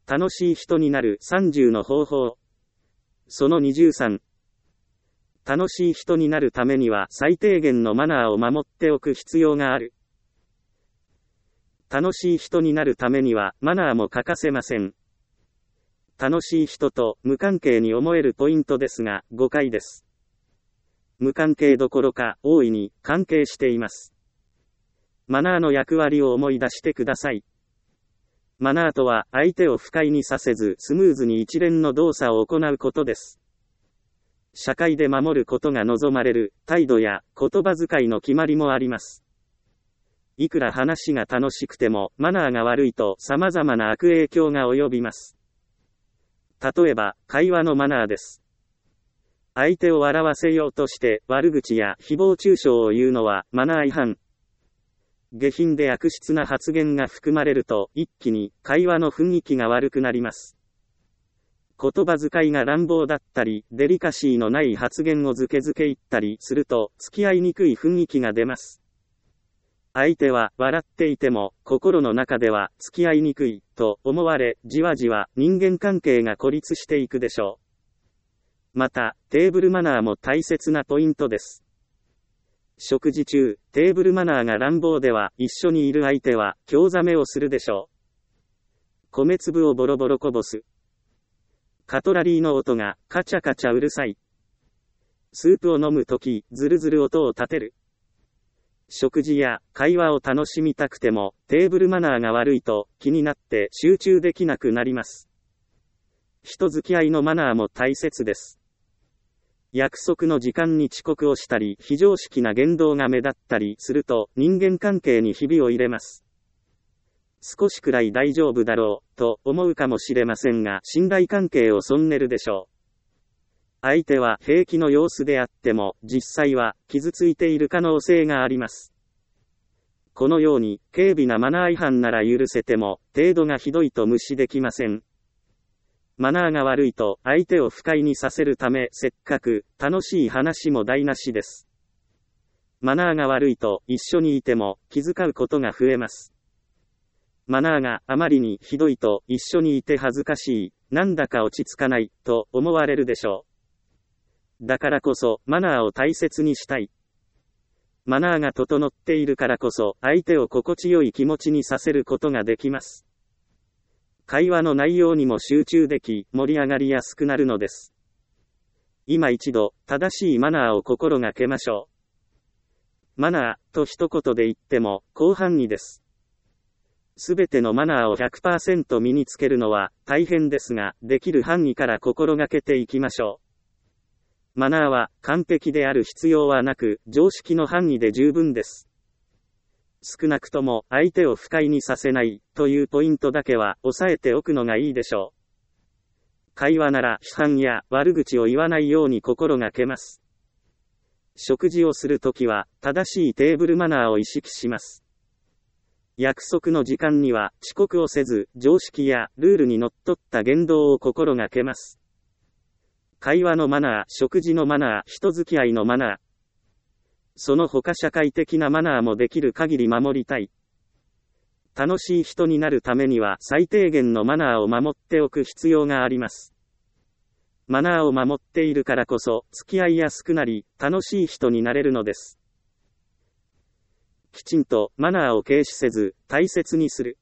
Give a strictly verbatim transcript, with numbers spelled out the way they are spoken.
楽しい人になるさんじゅうの方法。そのにじゅうさん。楽しい人になるためには最低限のマナーを守っておく必要がある。楽しい人になるためにはマナーも欠かせません。楽しい人と無関係に思えるポイントですが、誤解です。無関係どころか大いに関係しています。マナーの役割を思い出してください。マナーとは相手を不快にさせずスムーズに一連の動作を行うことです。社会で守ることが望まれる態度や言葉遣いの決まりもあります。いくら話が楽しくてもマナーが悪いと様々な悪影響が及びます。例えば、会話のマナーです。相手を笑わせようとして悪口や誹謗中傷を言うのはマナー違反。下品で悪質な発言が含まれると一気に会話の雰囲気が悪くなります。言葉遣いが乱暴だったり、デリカシーのない発言をずけずけ言ったりすると付き合いにくい雰囲気が出ます。相手は笑っていても心の中では付き合いにくいと思われ、じわじわ人間関係が孤立していくでしょう。また、テーブルマナーも大切なポイントです。食事中、テーブルマナーが乱暴では一緒にいる相手は興ざめをするでしょう。米粒をボロボロこぼす。カトラリーの音がカチャカチャうるさい。スープを飲むとき、ズルズル音を立てる。食事や会話を楽しみたくても、テーブルマナーが悪いと気になって集中できなくなります。人付き合いのマナーも大切です。約束の時間に遅刻をしたり、非常識な言動が目立ったりすると、人間関係にひびを入れます。少しくらい大丈夫だろう、と思うかもしれませんが、信頼関係を損ねるでしょう。相手は平気の様子であっても、実際は傷ついている可能性があります。このように、軽微なマナー違反なら許せても、程度がひどいと無視できません。マナーが悪いと相手を不快にさせるため、せっかく楽しい話も台無しです。マナーが悪いと一緒にいても気遣うことが増えます。マナーがあまりにひどいと一緒にいて恥ずかしい、なんだか落ち着かないと思われるでしょう。だからこそマナーを大切にしたい。マナーが整っているからこそ相手を心地よい気持ちにさせることができます。会話の内容にも集中でき、盛り上がりやすくなるのです。今一度、正しいマナーを心がけましょう。マナーと一言で言っても、広範囲です。すべてのマナーを ひゃくパーセント 身につけるのは大変ですが、できる範囲から心がけていきましょう。マナーは完璧である必要はなく、常識の範囲で十分です。少なくとも相手を不快にさせないというポイントだけは押さえておくのがいいでしょう。会話なら批判や悪口を言わないように心がけます。食事をするときは正しいテーブルマナーを意識します。約束の時間には遅刻をせず、常識やルールにのっとった言動を心がけます。会話のマナー、食事のマナー、人付き合いのマナー、その他社会的なマナーもできる限り守りたい。楽しい人になるためには最低限のマナーを守っておく必要があります。マナーを守っているからこそ付き合いやすくなり、楽しい人になれるのです。きちんとマナーを軽視せず大切にする。